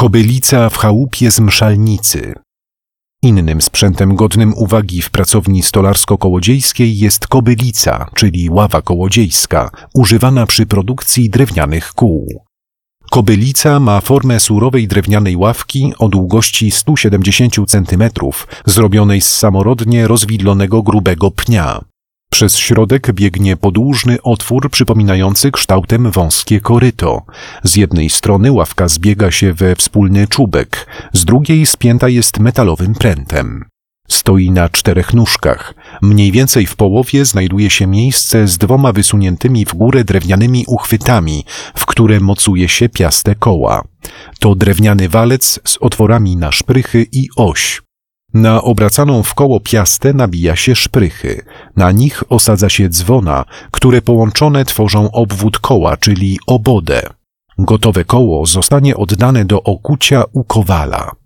Kobylica w chałupie z mszalnicy. Innym sprzętem godnym uwagi w pracowni stolarsko-kołodziejskiej jest kobylica, czyli ława kołodziejska, używana przy produkcji drewnianych kół. Kobylica ma formę surowej drewnianej ławki o długości 170 cm, zrobionej z samorodnie rozwidlonego grubego pnia. Przez środek biegnie podłużny otwór przypominający kształtem wąskie koryto. Z jednej strony ławka zbiega się we wspólny czubek, z drugiej spięta jest metalowym prętem. Stoi na 4 nóżkach. Mniej więcej w połowie znajduje się miejsce z 2 wysuniętymi w górę drewnianymi uchwytami, w które mocuje się piaste koła. To drewniany walec z otworami na szprychy i oś. Na obracaną w koło piastę nabija się szprychy. Na nich osadza się dzwona, które połączone tworzą obwód koła, czyli obodę. Gotowe koło zostanie oddane do okucia u kowala.